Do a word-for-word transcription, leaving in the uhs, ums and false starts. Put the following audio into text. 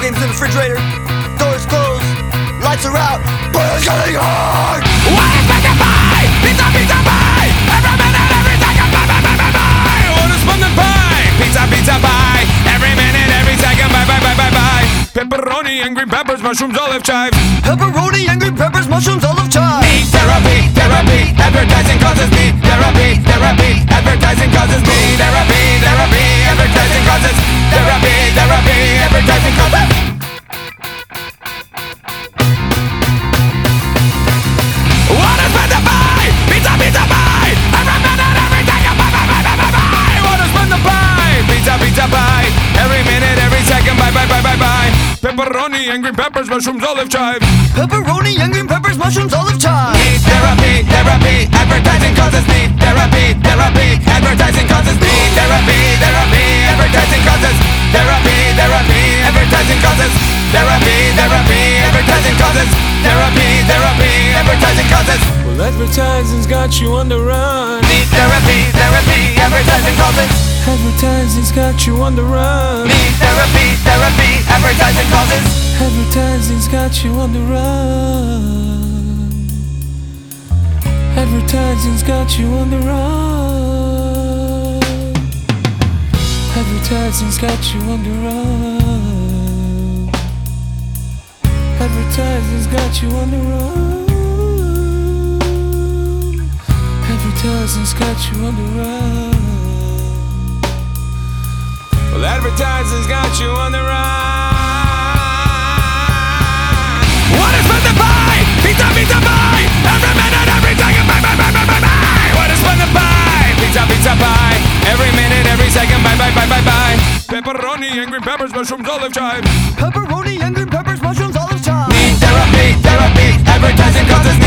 games in the refrigerator. Doors closed, lights are out, but it's getting hard. What is making pie? Pizza, pizza pie. Every minute, every second, bye, bye, bye, bye, bye. What is fun than pie? Pizza, pizza pie. Every minute, every second, bye, bye, bye, bye, bye. Pepperoni and green peppers, mushrooms, olive chive. Pepperoni and green peppers, mushrooms, olive chive. Me therapy, therapy. Advertising causes me therapy, therapy. Advertising causes me therapy, therapy. Advertising causes therapy, therapy. Advertising causes. What is meant to buy? Pizza, pizza pie. Every minute, every second, bye, bye, bye, bye, bye, bye. What is meant to buy? Pizza, pizza pie. Every minute, every second, bye, bye, bye, bye, bye. Pepperoni and green peppers, mushrooms, olive chive. Pepperoni and green peppers, mushrooms, olive chive. Me therapy, therapy. Advertising causes me therapy, therapy. Advertising causes me therapy, therapy. Advertising causes therapy, therapy. Advertising causes therapy, therapy. Advertising causes therapy, therapy. Advertising causes. Well, advertising's got you on the run. Me therapy, therapy. Advertising causes. Advertising's got you on the run. Me therapy, therapy. Advertising causes. Advertising's got you on the run. Advertising's got you on the run. Advertising's got you on the run. Advertising's got you on the run. Advertising's got you on the run. Well, advertising's got you on the run. What is fun to buy? Pizza, pizza pie. Every minute, every second, bye, bye, bye, bye, bye, bye. What is fun to buy? Pizza, pizza pie. Every minute, every second, bye, bye, bye, bye, bye. Pepperoni and green peppers, mushrooms, olive chive. Pepperoni and green peppers, mushrooms, olive chive. Me therapy, therapy. Advertising causes me